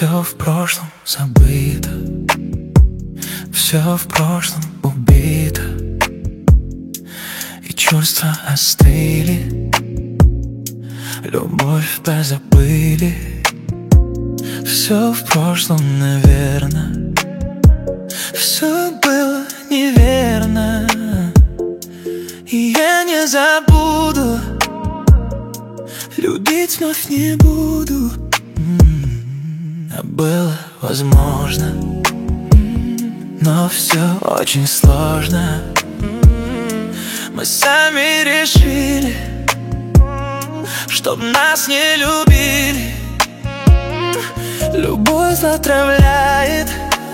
Все в прошлом забыто, все в прошлом убито, и чувства остыли, любовь позабыли. Все в прошлом, наверно, все было неверно, и я не забуду, любить вновь не буду. А было возможно, но все очень сложно. Мы сами решили, чтоб нас не любили. Любовь отравляет,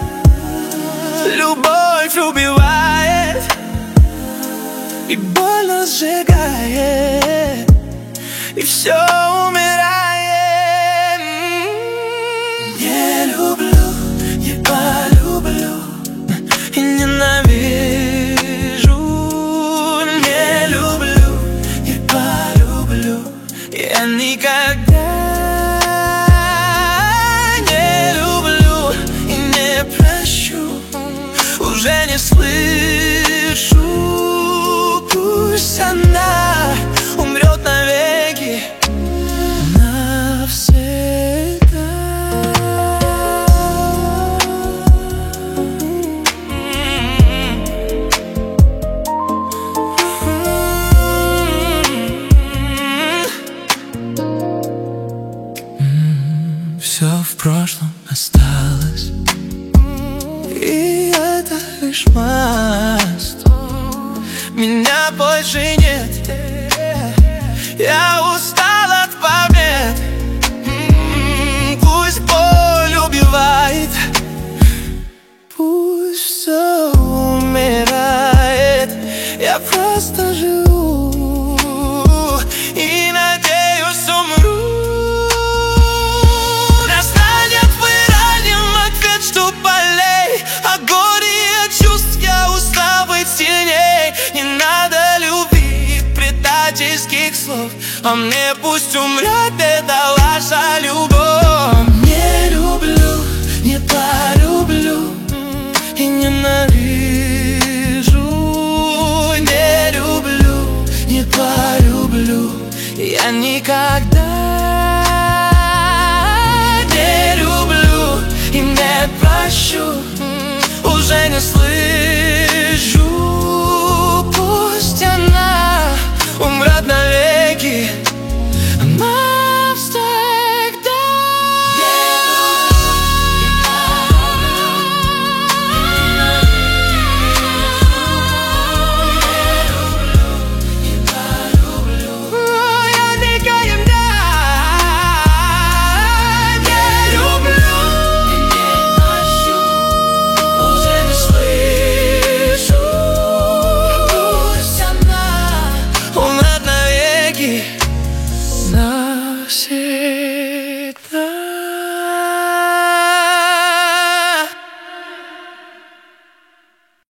любовь убивает, и больно сжигает, и все умирает. Не люблю, не полюблю, и ненавижу. Не люблю, не полюблю, я никогда не люблю и не прощу. Уже не слышу, пусть она умрет навеки, навсегда. Все в прошлом осталось, и это лишь мост. Меня больше нет, я устал от побед. Пусть боль убивает, пусть все умирает, я просто живу и надеюсь умру. Настанет в раннем ответ, что болей, а горе от чувств я устал быть сильней. Не надо любви, предательских слов, а мне пусть умрет эта ваша любовь. Не люблю, не полюблю и ненавижу. Не люблю, не полюблю, я никогда не люблю и не прощу.